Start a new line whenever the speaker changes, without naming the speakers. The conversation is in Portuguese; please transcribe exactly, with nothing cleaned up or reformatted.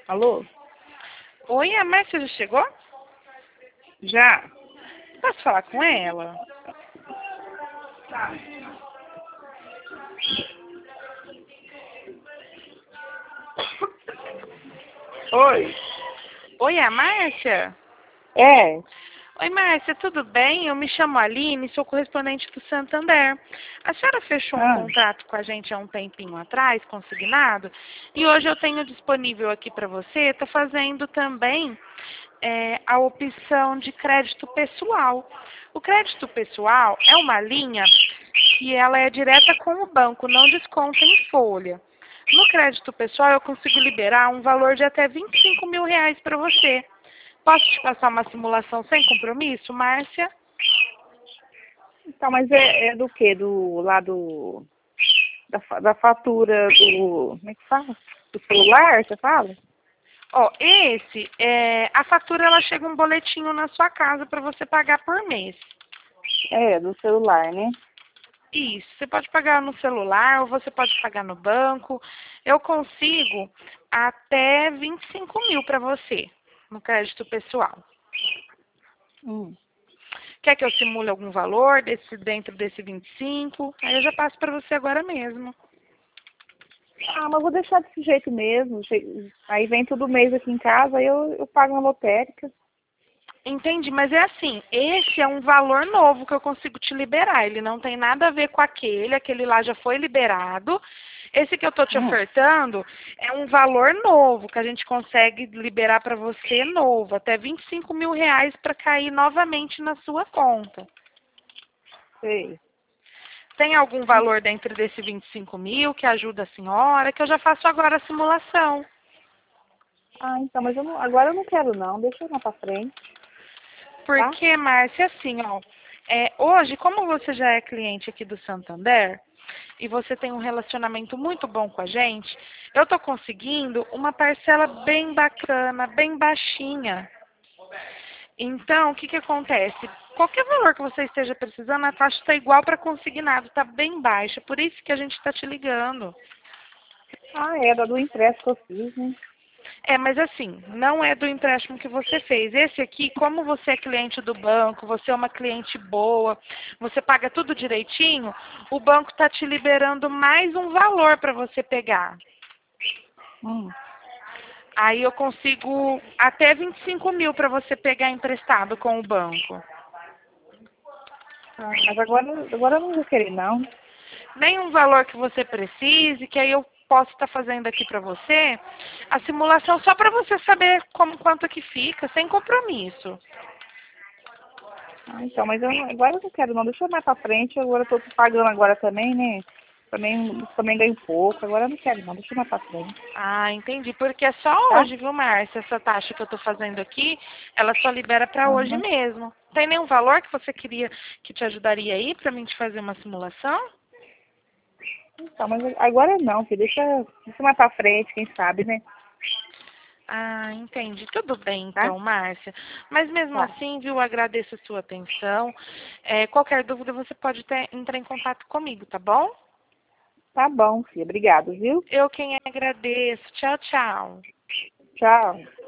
Alô?
Oi, a Márcia já chegou?
Já?
Posso falar com ela?
Oi?
Oi, a Márcia?
É?
Oi, Márcia, tudo bem? Eu me chamo Aline, sou correspondente do Santander. A senhora fechou um
Ah,
contrato com a gente há um tempinho atrás, consignado, e hoje eu tenho disponível aqui para você, estou fazendo também é, a opção de crédito pessoal. O crédito pessoal é uma linha que ela é direta com o banco, não desconta em folha. No crédito pessoal, eu consigo liberar um valor de até vinte e cinco mil reais para você. Posso te passar uma simulação sem compromisso, Márcia?
então, mas é, é do quê? Do lado da, fa- da fatura do... Como é que fala? Do celular, você fala?
Ó, esse, é, a fatura ela chega um boletinho na sua casa para você pagar por mês.
É, do celular, né?
Isso, você pode pagar no celular ou você pode pagar no banco. Eu consigo até vinte e cinco mil para você no crédito pessoal.
Hum.
Quer que eu simule algum valor desse, dentro desse vinte e cinco? Aí eu já passo para você agora mesmo.
Ah, mas vou deixar desse jeito mesmo. che- Aí vem todo mês aqui em casa, aí eu, eu pago uma lotérica.
Entendi, mas é assim, esse é um valor novo que eu consigo te liberar. Ele não tem nada a ver com aquele, aquele lá já foi liberado. Esse que eu estou te
Hum.
ofertando é um valor novo que a gente consegue liberar para você novo, até vinte e cinco mil reais para cair novamente na sua conta.
Sei.
Tem algum valor dentro desse vinte e cinco mil que ajuda a senhora? Que eu já faço agora a simulação.
Ah, então, mas eu não, agora eu não quero não. Deixa eu ir lá pra frente, tá?
Porque, Márcia, assim, ó, é, hoje, como você já é cliente aqui do Santander e você tem um relacionamento muito bom com a gente, eu tô conseguindo uma parcela bem bacana, bem baixinha. Então, o que que acontece? Qualquer valor que você esteja precisando, a taxa está igual para consignado, está bem baixa. Por isso que a gente está te ligando.
Ah, é, da do empréstimo que eu fiz, né?
É, mas assim, não é do empréstimo que você fez. Esse aqui, como você é cliente do banco, você é uma cliente boa, você paga tudo direitinho, o banco está te liberando mais um valor para você pegar.
Hum.
Aí eu consigo até vinte e cinco mil para você pegar emprestado com o banco.
Ah, mas agora, agora eu não vou querer não.
Nem um valor que você precise, que aí eu posso estar fazendo aqui para você a simulação só para você saber como quanto que fica, sem compromisso.
Ah, então, mas eu, não- agora eu não quero não. Deixa eu mais pra frente. Agora eu tô pagando agora também, né? Também, também ganho pouco. Agora eu não quero não. Deixa eu mais pra frente,
Ah, entendi. Porque é só
tá?
hoje, viu, Márcia? Essa taxa que eu tô fazendo aqui, ela só libera para hoje
Aham.
mesmo. Tem nenhum valor que você queria que te ajudaria aí para mim te fazer uma simulação?
Então, mas agora não, filho. Deixa, deixa mais pra frente, quem sabe, né?
Ah, entendi. Tudo bem,
Tá?
então, Márcia. Mas mesmo
Tá.
assim, viu, agradeço a sua atenção. É, qualquer dúvida, você pode ter, entrar em contato comigo, tá bom?
Tá bom, filha. Obrigado, viu?
Eu quem agradeço. Tchau, tchau.
Tchau.